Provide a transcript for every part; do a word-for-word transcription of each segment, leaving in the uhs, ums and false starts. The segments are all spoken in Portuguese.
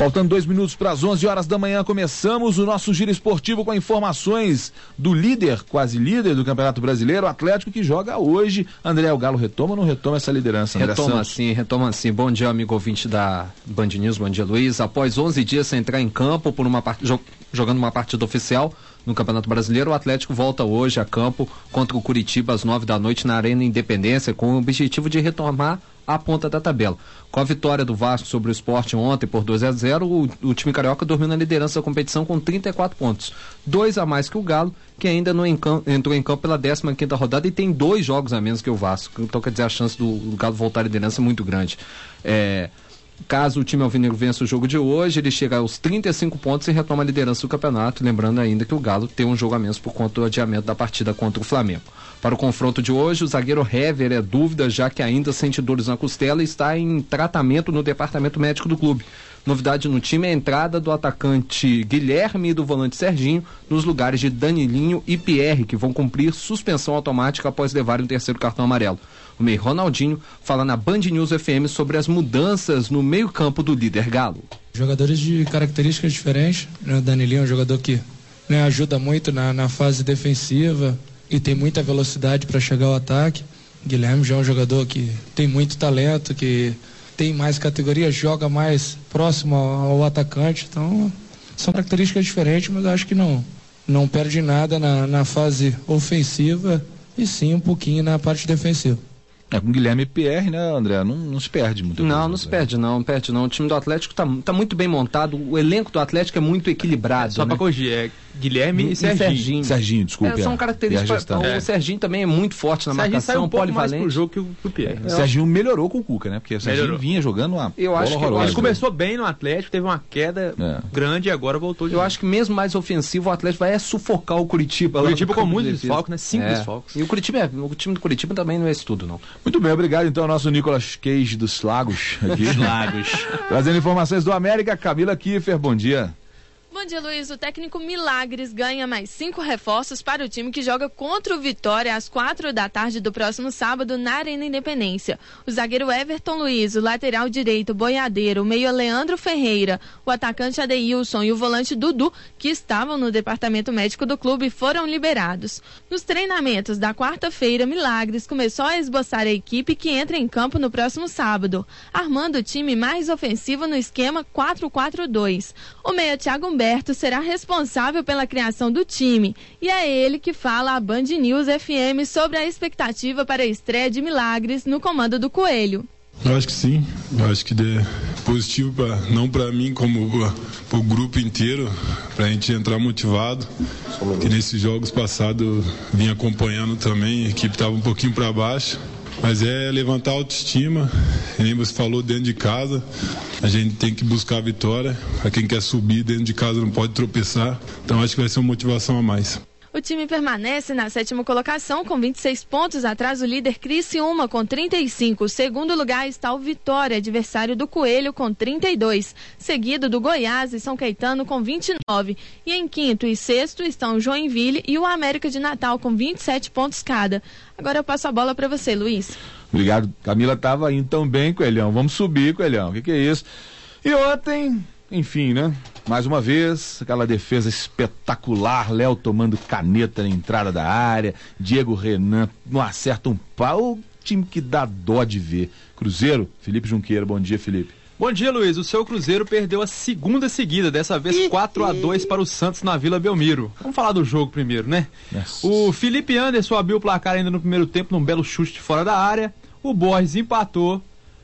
Faltando dois minutos para as onze horas da manhã, começamos o nosso giro esportivo com informações do líder, quase líder do Campeonato Brasileiro, o Atlético, que joga hoje. André, o Galo retoma ou não retoma essa liderança? André retoma Santos? sim, retoma sim. Bom dia, amigo ouvinte da Band News, bom dia, Luiz. Após onze dias sem entrar em campo, por uma part... jogando uma partida oficial no Campeonato Brasileiro, o Atlético volta hoje a campo contra o Curitiba às nove da noite na Arena Independência, com o objetivo de retomar a ponta da tabela. Com a vitória do Vasco sobre o Sport ontem por dois a zero, o, o time carioca dormiu na liderança da competição com trinta e quatro pontos, dois a mais que o Galo, que ainda não encam- entrou em campo pela décima quinta rodada e tem dois jogos a menos que o Vasco. Então, quer dizer, a chance do, do Galo voltar à liderança é muito grande. É... Caso o time alvinegro vença o jogo de hoje, ele chega aos trinta e cinco pontos e retoma a liderança do campeonato, lembrando ainda que o Galo tem um jogo a menos por conta do adiamento da partida contra o Flamengo. Para o confronto de hoje, o zagueiro Hever é dúvida, já que ainda sente dores na costela e está em tratamento no departamento médico do clube. Novidade no time é a entrada do atacante Guilherme e do volante Serginho nos lugares de Danilinho e Pierre, que vão cumprir suspensão automática após levarem o terceiro cartão amarelo. O meio Ronaldinho fala na Band News F M sobre as mudanças no meio-campo do líder Galo. Jogadores de características diferentes, né? O Danilinho é um jogador que, né, ajuda muito na, na fase defensiva e tem muita velocidade para chegar ao ataque. Guilherme já é um jogador que tem muito talento, que tem mais categorias, joga mais próximo ao, ao atacante. Então, são características diferentes, mas acho que não, não perde nada na, na fase ofensiva e sim um pouquinho na parte defensiva. É, com Guilherme e Pierre, né, André? Não, não se perde muito. Não, não se perde não, não perde não. O time do Atlético tá, tá muito bem montado, o elenco do Atlético é muito equilibrado. É, só né? pra corrigir, é Guilherme e, e Serginho. Serginho. Serginho, desculpa. É, são características. O é. Serginho também é muito forte na Serginho marcação, sai um pouco polivalente. mais pro jogo que o, que o Pierre. O Serginho melhorou com o Cuca, né? Porque o Serginho melhorou. Vinha jogando uma eu bola acho que, horrorosa. Ele começou bem no Atlético, teve uma queda é. grande e agora voltou de Eu novo. acho que mesmo mais ofensivo, o Atlético vai é sufocar o Curitiba. O Curitiba com muitos de desfalques, né? Cinco é. desfalques. E o Curitiba, é, o time do Curitiba também não é isso tudo, não. Muito bem, obrigado então ao nosso Nicolas Cage dos Lagos. Aqui. Dos Lagos. Trazendo informações do América, Camila Kiefer, bom dia. Bom dia, Luiz. O técnico Milagres ganha mais cinco reforços para o time que joga contra o Vitória às quatro da tarde do próximo sábado na Arena Independência. O zagueiro Everton Luiz, o lateral direito Boiadeiro, o meio Leandro Ferreira, o atacante Adeilson e o volante Dudu, que estavam no departamento médico do clube, foram liberados. Nos treinamentos da quarta-feira, Milagres começou a esboçar a equipe que entra em campo no próximo sábado, armando o time mais ofensivo no esquema quatro quatro dois. O meia Thiago Humberto será responsável pela criação do time e é ele que fala à Band News F M sobre a expectativa para a estreia de Milagres no comando do Coelho. Eu acho que sim, eu acho que é positivo, pra, não para mim, como para o grupo inteiro, para a gente entrar motivado, que nesses jogos passados eu vim acompanhando também, a equipe estava um pouquinho para baixo. Mas é levantar a autoestima, nem você falou, dentro de casa, a gente tem que buscar a vitória, para quem quer subir dentro de casa não pode tropeçar, então acho que vai ser uma motivação a mais. O time permanece na sétima colocação com vinte e seis pontos atrás do líder Criciúma com trinta e cinco. Segundo lugar está o Vitória, adversário do Coelho, com trinta e dois. Seguido do Goiás e São Caetano com vinte e nove. E em quinto e sexto estão o Joinville e o América de Natal com vinte e sete pontos cada. Agora eu passo a bola para você, Luiz. Obrigado. Camila estava indo tão bem, Coelhão. Vamos subir, Coelhão. O que, que é isso? E ontem, enfim, né? Mais uma vez, aquela defesa espetacular, Léo tomando caneta na entrada da área, Diego Renan não acerta um pau, o time que dá dó de ver. Cruzeiro, Felipe Junqueira, bom dia, Felipe. Bom dia, Luiz. O seu Cruzeiro perdeu a segunda seguida, dessa vez quatro a dois para o Santos na Vila Belmiro. Vamos falar do jogo primeiro, né? Yes. O Felipe Anderson abriu o placar ainda no primeiro tempo, num belo chute de fora da área, o Borges empatou,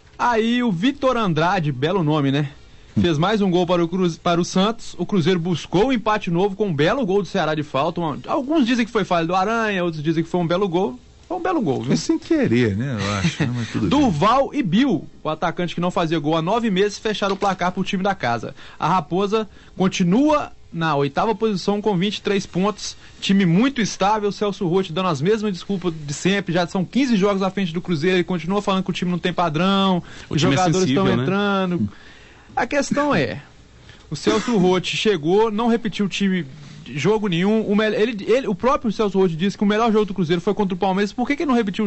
aí o Vitor Andrade, belo nome, né? Fez mais um gol para o, Cruze... para o Santos. O Cruzeiro buscou o empate novo com um belo gol do Ceará de falta. Uma... Alguns dizem que foi falha do Aranha, outros dizem que foi um belo gol. Foi um belo gol, viu? Foi sem querer, né? Eu acho. Né? Mas tudo Durval bem. E Bill, o atacante que não fazia gol há nove meses, fecharam o placar para o time da casa. A Raposa continua na oitava posição com vinte e três pontos. Time muito estável. O Celso Roth dando as mesmas desculpas de sempre. Já são quinze jogos à frente do Cruzeiro. Ele continua falando que o time não tem padrão. O os jogadores estão é entrando. Né? A questão é, o Celso Roth chegou, não repetiu o time jogo nenhum. O, ele, ele, o próprio Celso Roth disse que o melhor jogo do Cruzeiro foi contra o Palmeiras. Por que, que ele não repetiu